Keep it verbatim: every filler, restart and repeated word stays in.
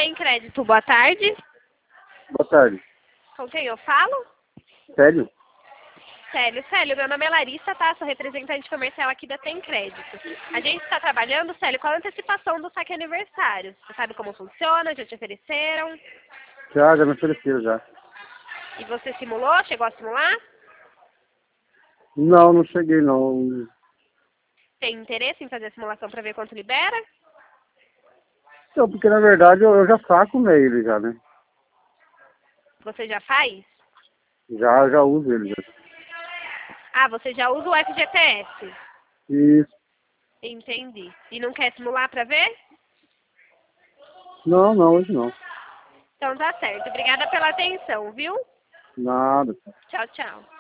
Tem crédito, boa tarde. Boa tarde. Com quem eu falo? Sério? Célio, Célio, meu nome é Larissa, tá? Sou representante comercial aqui da Tem Crédito. A gente está trabalhando, Célio, com a antecipação do saque aniversário. Você sabe como funciona? Já te ofereceram? Já, já me ofereceram já. E você simulou? Chegou a simular? Não, não cheguei não. Tem interesse em fazer a simulação para ver quanto libera? Não, porque na verdade eu, eu já saco nele já, né? Você já faz? Já, já uso ele já. Ah, você já usa o F G T S? Isso. Entendi. E não quer simular para ver? Não, não, hoje não. Então tá certo. Obrigada pela atenção, viu? Nada. Tchau, tchau.